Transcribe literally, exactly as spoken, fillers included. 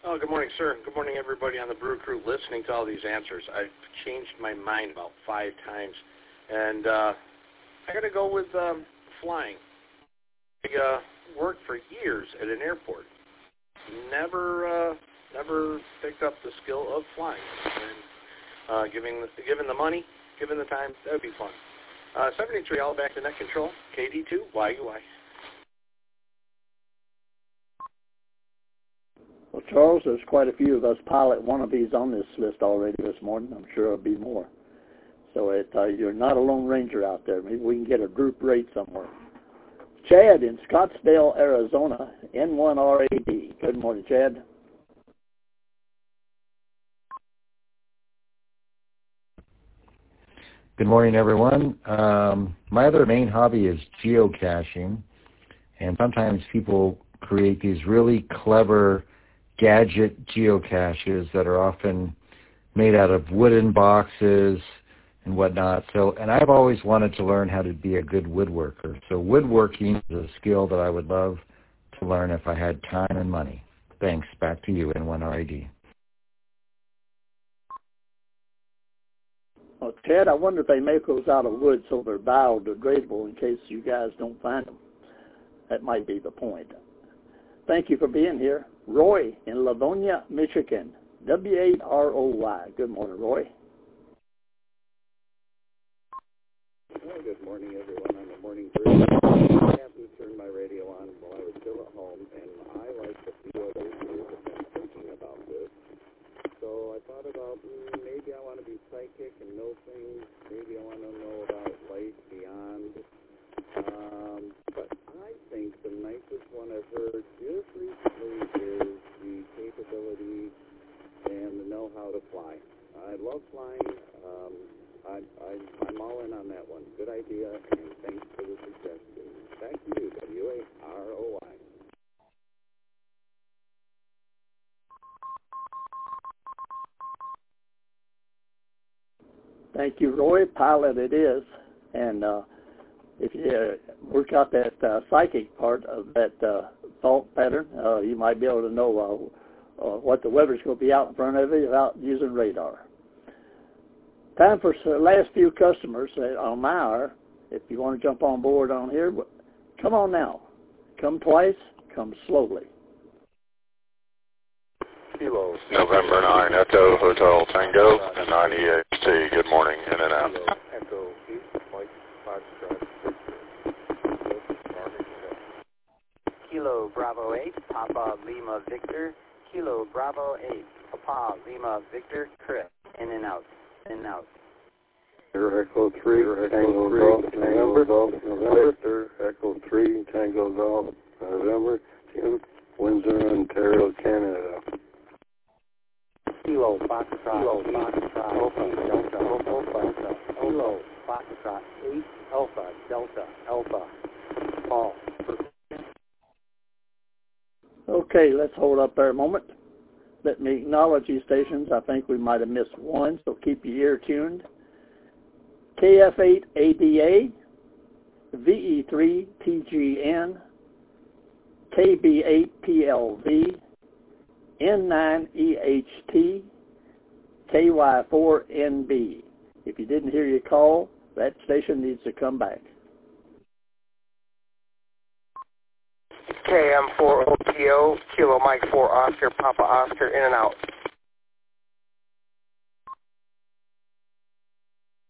Oh, good morning, sir. Good morning, everybody on the Brew Crew listening to all these answers. I've changed my mind about five times, and uh, I got to go with um, flying. I uh, worked for years at an airport. Never, uh, never picked up the skill of flying. And uh, giving, the, given the money, given the time, that would be fun. Uh, seventy-three, all back to net control. K D two, Y U Y. Well, Charles, there's quite a few of us pilot wannabes on this list already this morning. I'm sure there'll be more. So it, uh, you're not a lone ranger out there. Maybe we can get a group rate somewhere. Chad in Scottsdale, Arizona, N one R A D. Good morning, Chad. Good morning, everyone. Um, my other main hobby is geocaching, and sometimes people create these really clever gadget geocaches that are often made out of wooden boxes and whatnot. So, and I've always wanted to learn how to be a good woodworker. So woodworking is a skill that I would love to learn if I had time and money. Thanks. Back to you, N one R A D. Well, Chad, I wonder if they make those out of wood so they're biodegradable in case you guys don't find them. That might be the point. Thank you for being here. Roy in Livonia, Michigan, W eight R O Y. Good morning, Roy. Well, good morning, everyone. On the morning brew, I happened to turn my radio on while I was still at home, and I, like a few others here, have been thinking about this. So I thought about mm, maybe I want to be psychic and know things. Maybe I want to know about life beyond. Um, but I think the nicest one I've heard just recently is the capability and the know-how to fly. I love flying. Um, I, I, I'm all in on that one. Good idea, and thanks for the suggestion. Back to you, W A R O I. Thank you, Roy. Pilot it is. And uh, if you uh, work out that uh, psychic part of that uh, thought pattern, uh, you might be able to know uh, uh, what the weather's going to be out in front of you without using radar. Time for the last few customers on my hour. If you want to jump on board on here, come on now. Come twice, come slowly. Kilo. November nine, Echo Hotel Tango, and nine E H T. Good morning, in and out. Echo eight, Mike, Foxtrot, Kilo Bravo eight, Papa Lima Victor. Kilo Bravo eight, Papa Lima Victor, Chris. In and out, in and out. Echo three, Tango Golf, November, November. Victor, Echo three, Tango Golf, November. Tim, Windsor, Ontario, Canada. Kilo Foxtrot, Kilo Foxtrot, Alpha, Delta, Alpha, Delta, Kilo Foxtrot, eight, Alpha, Delta, Alpha, Paul. Okay, let's hold up there a moment. Let me acknowledge these stations. I think we might have missed one, so keep your ear tuned. K F eight A D A, V E three T G N, K B eight P L V, N nine E H T, K Y four N B. If you didn't hear your call, that station needs to come back. K M four O P O, Kilo Mike four Oscar, Papa Oscar, in and out.